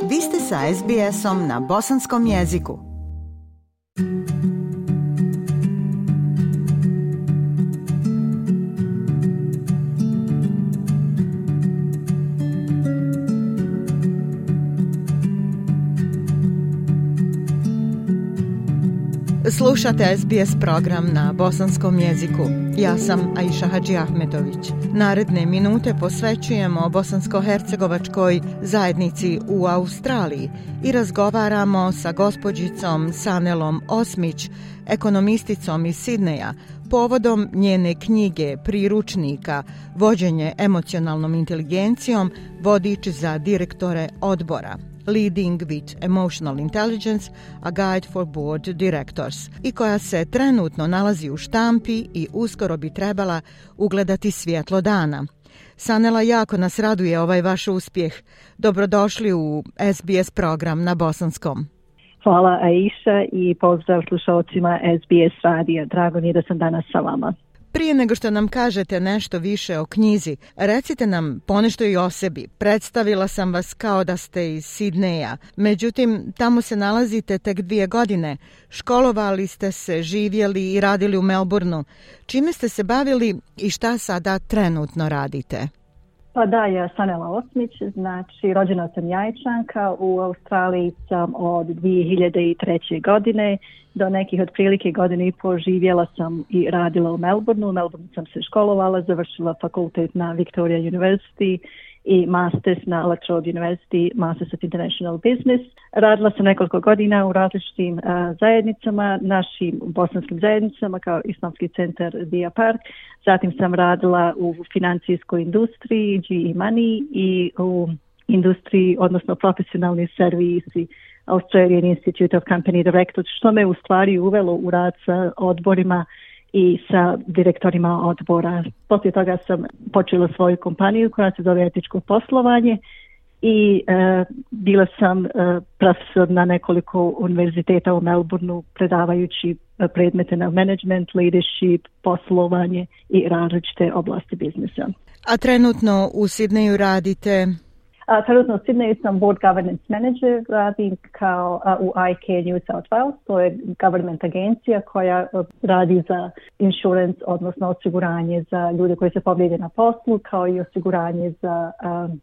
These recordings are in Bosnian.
Vi ste sa SBS-om na bosanskom jeziku. Slušate SBS program na bosanskom jeziku. Ja sam Aisha Hadži Ahmetović. Naredne minute posvećujemo bosansko-hercegovačkoj zajednici u Australiji i razgovaramo sa gospođicom Sanelom Osmić, ekonomisticom iz Sidneja, povodom njene knjige priručnika Vođenje emocionalnom inteligencijom, vodič za direktore odbora. Leading with Emotional Intelligence, a Guide for Board Directors, i koja se trenutno nalazi u štampi i uskoro bi trebala ugledati svjetlo dana. Sanela, jako nas raduje ovaj vaš uspjeh. Dobrodošli u SBS program na bosanskom. Hvala Aisha i pozdrav slušalcima SBS radija. Drago mi je da sam danas sa vama. Prije nego što nam kažete nešto više o knjizi, recite nam ponešto i o sebi. Predstavila sam vas kao da ste iz Sidneja, međutim tamo se nalazite tek 2 godine. Školovali ste se, živjeli i radili u Melbourneu. Čime ste se bavili i šta sada trenutno radite? Pa da, ja Sanela Osmić, znači rođena sam Jajčanka, u Australiji sam od 2003. godine, do nekih otprilike 1.5 godina živjela sam i radila u Melbourneu. U Melbourneu sam se školovala, završila fakultet na Victoria University i Masters na La Trobe University, Masters of International Business. Radila sam nekoliko godina u različitim zajednicama, našim bosanskim zajednicama kao Islamski centar Dia Park. Zatim sam radila u financijskoj industriji, GE Money, i u industriji, odnosno profesionalni servisi Australian Institute of Company Directors, što me u stvari uvelo u rad sa odborima i sa direktorima odbora. Poslije toga sam počela svoju kompaniju koja se zove Etičko poslovanje i bila sam profesor na nekoliko univerziteta u Melbourneu predavajući predmete na management, leadership, poslovanje i različite oblasti biznisa. A trenutno u Sidneju radite? Trenutno u Sidneju sam board governance manager, radim kao u IK New South Wales, to je government agencija koja radi za insurance, odnosno osiguranje za ljude koji se povrijede na poslu, kao i osiguranje za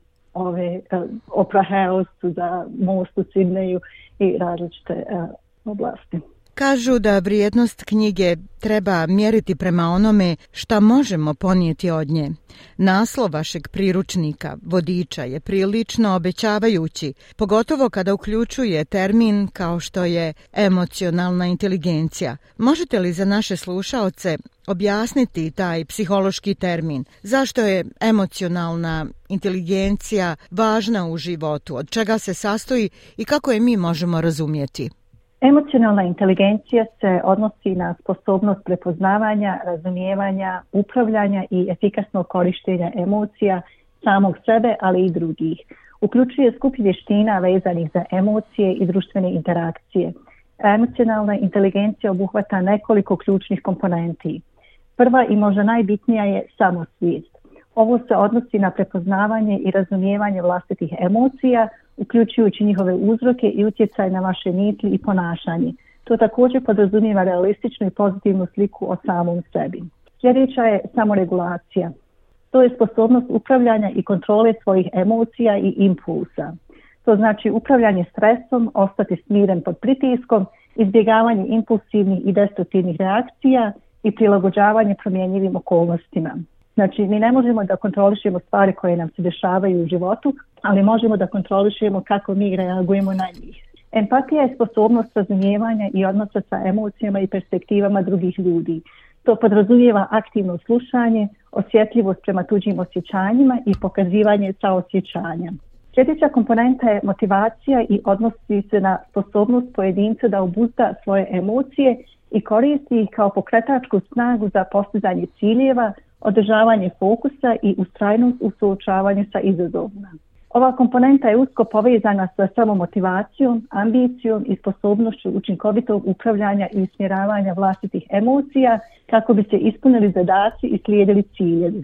Opera House, za most u Sidneju i različite oblasti. Kažu da vrijednost knjige treba mjeriti prema onome šta možemo ponijeti od nje. Naslov vašeg priručnika, vodiča, je prilično obećavajući, pogotovo kada uključuje termin kao što je emocionalna inteligencija. Možete li za naše slušaoce objasniti taj psihološki termin? Zašto je emocionalna inteligencija važna u životu? Od čega se sastoji i kako je mi možemo razumjeti? Emocionalna inteligencija se odnosi na sposobnost prepoznavanja, razumijevanja, upravljanja i efikasnog korištenja emocija samog sebe, ali i drugih. Uključuje skup vještina vezanih za emocije i društvene interakcije. Emocionalna inteligencija obuhvata nekoliko ključnih komponenti. Prva i možda najbitnija je samosvijest. Ovo se odnosi na prepoznavanje i razumijevanje vlastitih emocija, uključujući njihove uzroke i utjecaj na vaše misli i ponašanje. To također podrazumijeva realističnu i pozitivnu sliku o samom sebi. Sljedeća je samoregulacija. To je sposobnost upravljanja i kontrole svojih emocija i impulsa. To znači upravljanje stresom, ostati smiren pod pritiskom, izbjegavanje impulsivnih i destruktivnih reakcija i prilagođavanje promjenjivim okolnostima. Znači, mi ne možemo da kontrolišemo stvari koje nam se dešavaju u životu, ali možemo da kontrolišemo kako mi reagujemo na njih. Empatija je sposobnost razumijevanja i odnosa sa emocijama i perspektivama drugih ljudi. To podrazumijeva aktivno slušanje, osjetljivost prema tuđim osjećanjima i pokazivanje saosjećanja. Sljedeća komponenta je motivacija i odnosi se na sposobnost pojedinca da obuzda svoje emocije i koristi ih kao pokretačku snagu za postizanje ciljeva, održavanje fokusa i ustrajnost u suočavanju sa izazovima. Ova komponenta je usko povezana sa samomotivacijom, ambicijom i sposobnošću učinkovitog upravljanja i usmjeravanja vlastitih emocija kako bi se ispunili zadaci i slijedili ciljevi.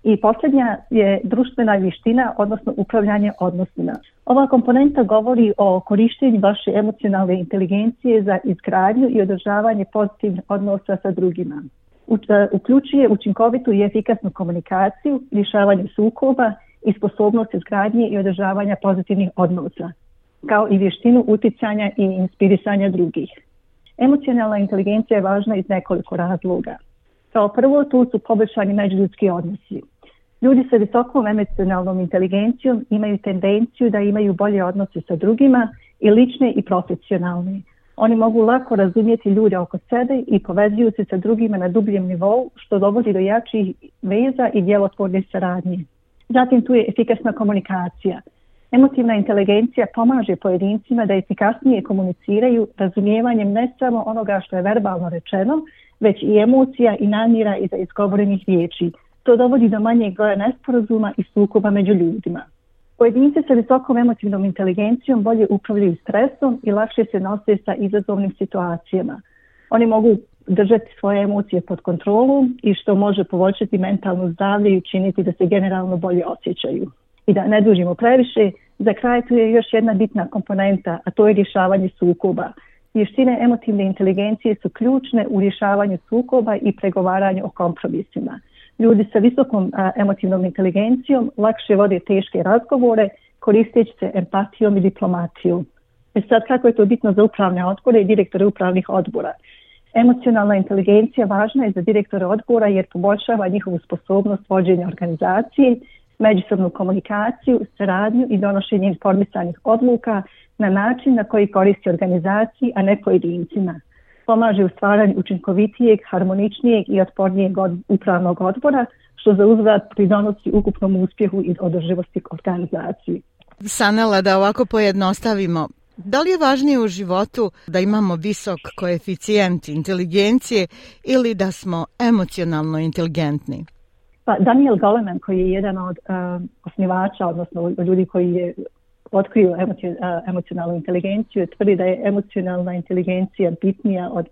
I posljednja je društvena vještina, odnosno upravljanje odnosima. Ova komponenta govori o korištenju vaše emocionalne inteligencije za izgradnju i održavanje pozitivnih odnosa sa drugima. Uključuje učinkovitu i efikasnu komunikaciju, rješavanje sukoba i sposobnost izgradnje i održavanja pozitivnih odnosa, kao i vještinu uticanja i inspirisanja drugih. Emocionalna inteligencija je važna iz nekoliko razloga. Kao prvo, tu su poboljšani međuljudski odnosi. Ljudi sa visokom emocionalnom inteligencijom imaju tendenciju da imaju bolje odnose sa drugima, i lične i profesionalne. Oni mogu lako razumjeti ljude oko sebe i povezuju se sa drugima na dubljem nivou, što dovodi do jačih veza i djelotvorne saradnje. Zatim tu je efikasna komunikacija. Emotivna inteligencija pomaže pojedincima da efikasnije komuniciraju razumijevanjem ne samo onoga što je verbalno rečeno, već i emocija i namjera iza izgovorenih riječi. To dovodi do manjeg broja nesporazuma i sukoba među ljudima. Pojedinci sa visokom emotivnom inteligencijom bolje upravljaju stresom i lakše se nose sa izazovnim situacijama. Oni mogu držati svoje emocije pod kontrolom i što može poboljšati mentalno zdravlje i učiniti da se generalno bolje osjećaju. I da ne dužimo previše, za kraj tu je još jedna bitna komponenta, a to je rješavanje sukoba. Vještine emotivne inteligencije su ključne u rješavanju sukoba i pregovaranju o kompromisima. Ljudi sa visokom emotivnom inteligencijom lakše vode teške razgovore koristeći se empatijom i diplomatijom. Sad, kako je to bitno za upravne odbore i direktore upravnih odbora? Emocionalna inteligencija važna je za direktore odbora jer poboljšava njihovu sposobnost vođenja organizacije, međusobnu komunikaciju, saradnju i donošenje informisanih odluka na način na koji koristi organizaciji, a ne pojedincima. Pomaže u stvaranju učinkovitijeg, harmoničnijeg i otpornijeg upravnog odbora, što za uzvrat pridonosi ukupnom uspjehu i održivosti organizacije. Sanela, da ovako pojednostavimo, da li je važnije u životu da imamo visok koeficijent inteligencije ili da smo emocionalno inteligentni? Pa Daniel Goleman, koji je jedan od osnivača, odnosno ljudi koji je otkrio emocionalnu inteligenciju, tvrdi da je emocionalna inteligencija bitnija od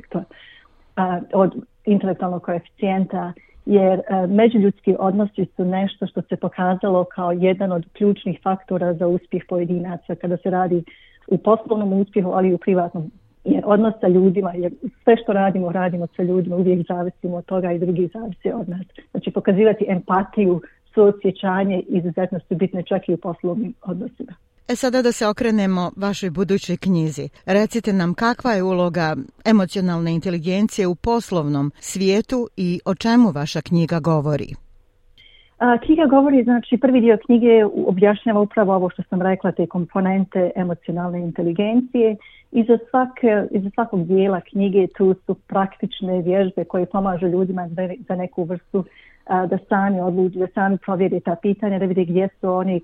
intelektualnog koeficijenta, jer međuljudski odnosi su nešto što se pokazalo kao jedan od ključnih faktora za uspjeh pojedinaca kada se radi u poslovnom uspjehu, ali i u privatnom. Jer odnos sa ljudima, jer sve što radimo sa ljudima, uvijek zavisimo od toga i drugi zavise od nas. Znači pokazivati empatiju, suosjećanje izuzetno su bitne čak i u poslovnim odnosima. Sada da se okrenemo vašoj budućoj knjizi. Recite nam kakva je uloga emocionalne inteligencije u poslovnom svijetu i o čemu vaša knjiga govori? Knjiga govori, znači prvi dio knjige objašnjava upravo ovo što sam rekla, te komponente emocionalne inteligencije. Iza svakog dijela knjige tu su praktične vježbe koje pomažu ljudima za neku vrstu da sami odluče, da sami provjere ta pitanja, da vide gdje su oni,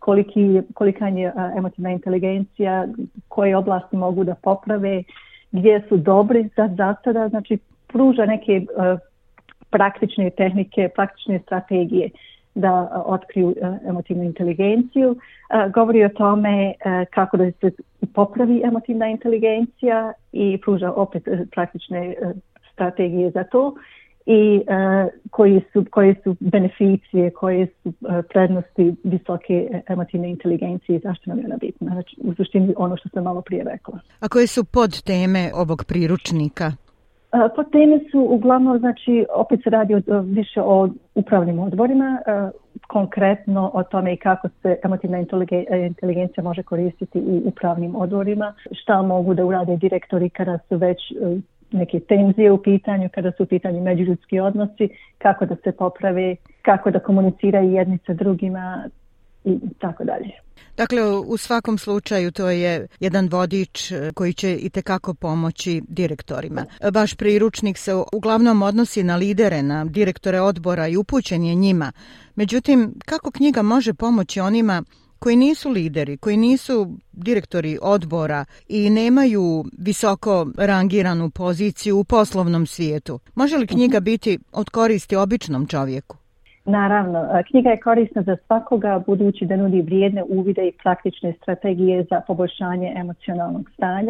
kolika je emotivna inteligencija, koje oblasti mogu da poprave, gdje su dobri za sada, znači pruža neke praktične tehnike, praktične strategije da otkriju emotivnu inteligenciju. Govori o tome kako da se popravi emotivna inteligencija i pruža opet praktične strategije za to i koje su beneficije, koje su prednosti visoke emotivne inteligencije i zašto nam je ona bitna. Znači, u suštini ono što sam malo prije rekla. A koje su podteme ovog priručnika? Podteme su uglavnom, znači, opet se radi više o upravnim odborima, konkretno o tome i kako se emotivna inteligencija može koristiti u upravnim odborima, šta mogu da urade direktori kada su već neke tenzije u pitanju, kada su u pitanju međuljudski odnosi, kako da se poprave, kako da komuniciraju jedni sa drugima i tako dalje. Dakle, u svakom slučaju to je jedan vodič koji će itekako pomoći direktorima. Vaš priručnik se uglavnom odnosi na lidere, na direktore odbora i upućen je njima. Međutim, kako knjiga može pomoći onima koji nisu lideri, koji nisu direktori odbora i nemaju visoko rangiranu poziciju u poslovnom svijetu? Može li knjiga biti od koristi običnom čovjeku? Naravno, knjiga je korisna za svakoga budući da nudi vrijedne uvide i praktične strategije za poboljšanje emocionalnog stanja.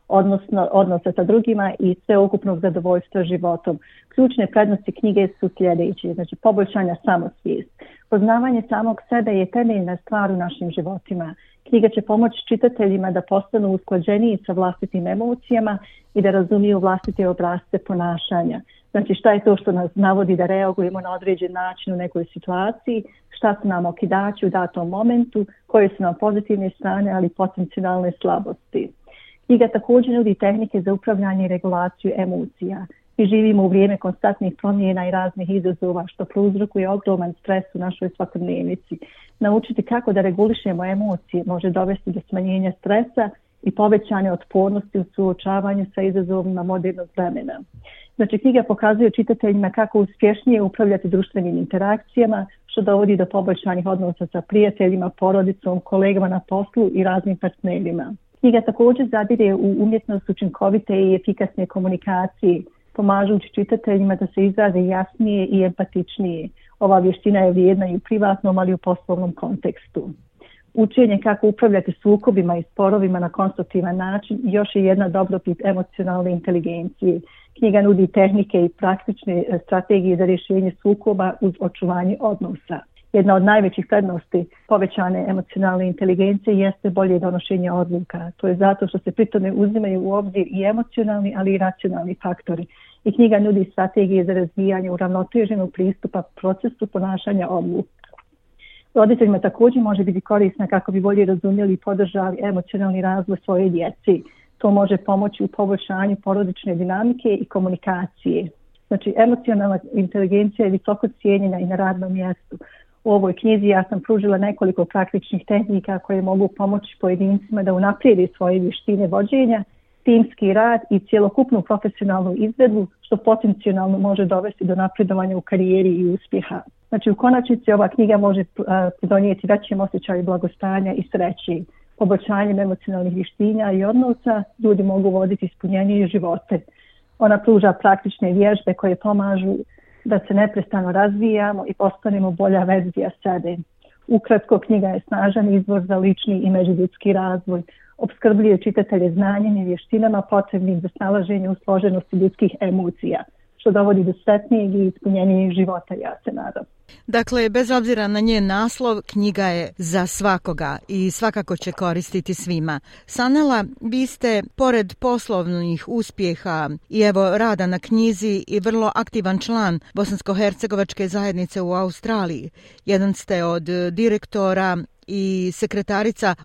odnosa sa drugima i sveukupnog zadovoljstva životom. Ključne prednosti knjige su sljedeće, znači poboljšanja samosvijest. Poznavanje samog sebe je temeljna stvar u našim životima. Knjiga će pomoći čitateljima da postanu usklađeniji sa vlastitim emocijama i da razumiju vlastite obrasce ponašanja. Znači šta je to što nas navodi da reagujemo na određen način u nekoj situaciji, šta su nam okidači u datom momentu, koje su nam pozitivne strane, ali potencijalne slabosti. Knjiga također nudi tehnike za upravljanje i regulaciju emocija. Mi živimo u vrijeme konstantnih promjena i raznih izazova što prouzrokuje ogroman stres u našoj svakodnevnici. Naučiti kako da regulišemo emocije može dovesti do smanjenja stresa i povećane otpornosti u suočavanju sa izazovima modernog vremena. Znači, knjiga pokazuje čitateljima kako uspješnije upravljati društvenim interakcijama, što dovodi do poboljšanih odnosa sa prijateljima, porodicom, kolegama na poslu i raznim partnerima. Knjiga također zadire u umjetnost učinkovite i efikasne komunikacije, pomažući čitateljima da se izraze jasnije i empatičnije. Ova vještina je vrijedna i u privatnom, ali i u poslovnom kontekstu. Učenje kako upravljati sukobima i sporovima na konstruktivan način još je jedna dobrobit emocionalne inteligencije. Knjiga nudi tehnike i praktične strategije za rješenje sukoba uz očuvanje odnosa. Jedna od najvećih prednosti povećane emocionalne inteligencije jeste bolje donošenje odluka. To je zato što se pritome uzimaju u obzir i emocionalni, ali i racionalni faktori. I knjiga nudi strategije za razvijanje uravnoteženog pristupa procesu ponašanja odluka. Roditeljima također može biti korisna kako bi bolje razumjeli i podržali emocionalni razvoj svoje djece. To može pomoći u poboljšanju porodične dinamike i komunikacije. Znači, emocionalna inteligencija je visoko cijenjena i na radnom mjestu. U ovoj knjizi ja sam pružila nekoliko praktičnih tehnika koje mogu pomoći pojedincima da unaprijede svoje vještine vođenja, timski rad i cjelokupnu profesionalnu izvedbu, što potencijalno može dovesti do napredovanja u karijeri i uspjeha. Znači, u konačnici ova knjiga može pridonijeti većem osjećaju blagostanja i sreći. Poboljšanjem emocionalnih vještina i odnosa ljudi mogu voditi ispunjenije živote. Ona pruža praktične vježbe koje pomažu da se neprestano razvijamo i postanemo bolja verzija sebe. Ukratko, knjiga je snažan izvor za lični i međuljudski razvoj. Opskrbljuje čitatelje znanjem i vještinama potrebnim za snalaženje u složenosti ljudskih emocija, što dovodi do sretnijeg i ispunjenijeg života, ja se nadam. Dakle, bez obzira na njen naslov, knjiga je za svakoga i svakako će koristiti svima. Sanela, vi ste, pored poslovnih uspjeha i evo rada na knjizi, i vrlo aktivan član bosansko-hercegovačke zajednice u Australiji. Jedan ste od direktora i sekretarica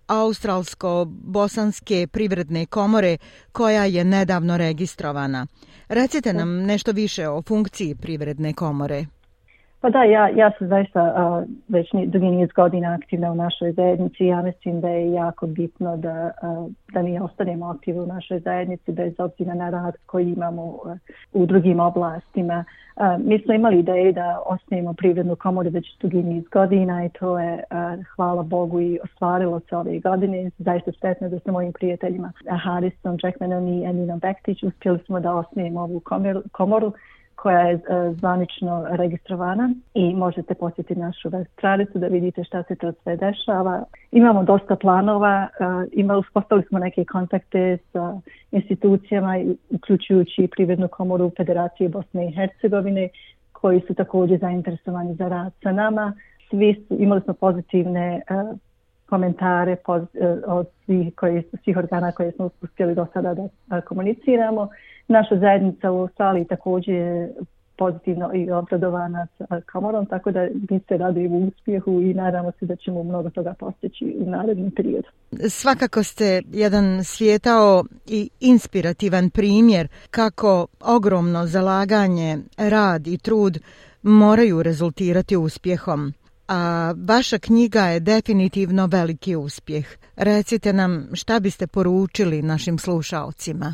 Australsko-bosanske privredne komore koja je nedavno registrovana. Recite nam nešto više o funkciji privredne komore. Pa da, ja sam zaista već dugi niz godina aktivna u našoj zajednici. Ja mislim da je jako bitno da mi ostanemo aktivni u našoj zajednici bez obzira na rad koji imamo u drugim oblastima. Mi smo imali ideju da osnijemo privrednu komoru već dugi niz godina i to je, hvala Bogu, i ostvarilo se ove godine. Zaista sretno da sa mojim prijateljima Harisom, Jackmanom i Eninom Bektić uspjeli smo da osnijemo ovu komoru koja je zvanično registrovana i možete posjetiti našu web stranicu da vidite šta se to sve dešava. Imamo dosta planova, uspostavili smo neke kontakte sa institucijama, uključujući Privrednu komoru Federacije Bosne i Hercegovine, koji su također zainteresovani za rad sa nama. Imali smo pozitivne komentare od svih organa koje smo uspjeli do sada da komuniciramo. Naša zajednica u Australiji također je pozitivno i obradovana sa komorom, tako da mi se radujemo uspjehu i nadamo se da ćemo mnogo toga postići u narednom periodu. Svakako ste jedan svijetao i inspirativan primjer kako ogromno zalaganje, rad i trud moraju rezultirati uspjehom. A vaša knjiga je definitivno veliki uspjeh. Recite nam šta biste poručili našim slušaocima.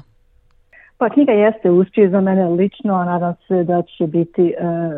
Pa knjiga jeste uspjeh za mene lično, a nadam se da će biti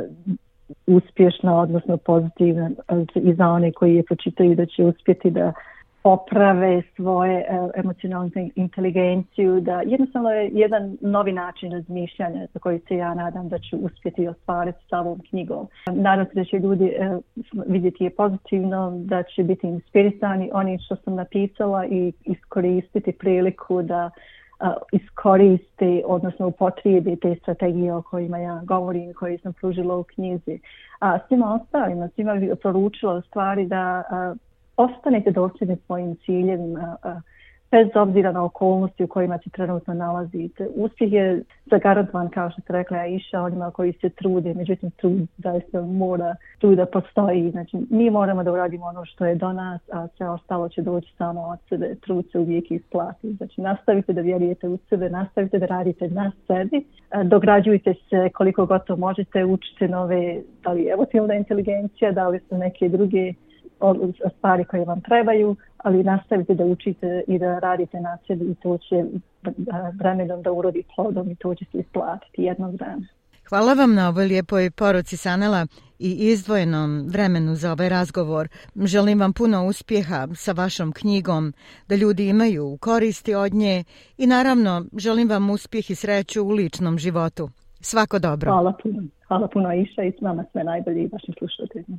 uspješna, odnosno pozitivna i za one koji je pročitaju, da će uspjeti da poprave svoje emocionalnu inteligenciju, da jednostavno je jedan novi način razmišljanja za koji se ja nadam da ću uspjeti ostvariti s ovom knjigom. Nadam se da će ljudi vidjeti je pozitivno, da će biti inspirisani onim što sam napisala i iskoristiti priliku da iskoriste, odnosno upotrijebe te strategije o kojima ja govorim, koje sam pružila u knjizi. A svima ostalima, svima bi poručila u stvari da ostanete dosljedni svojim ciljevima, bez obzira na okolnosti u kojima se trenutno nalazite. Uspjeh je zagarantovan, kao što ste rekla Aisha, onima koji se trude, međutim trud zaista mora tu da postoji. Znači, mi moramo da uradimo ono što je do nas, a sve ostalo će doći samo od sebe. Trud se uvijek isplati. Znači, nastavite da vjerujete u sebe, nastavite da radite na sebi, dograđujte se koliko god to možete, učite nove, da li je emotivna inteligencija, da li su neke druge stvari koje vam trebaju, ali nastavite da učite i da radite na sebi i to će vremenom da urodi plodom i to će se isplatiti jednog dana. Hvala vam na ovoj lijepoj poruci, Sanela, i izdvojenom vremenu za ovaj razgovor. Želim vam puno uspjeha sa vašom knjigom, da ljudi imaju koristi od nje i naravno želim vam uspjeh i sreću u ličnom životu. Svako dobro. Hvala puno. Hvala puno Aisha i s vama sve najbolje i vašim slušateljima.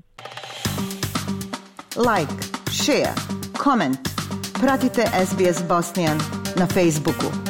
Like, share, comment. Pratite SBS Bosnian na Facebooku.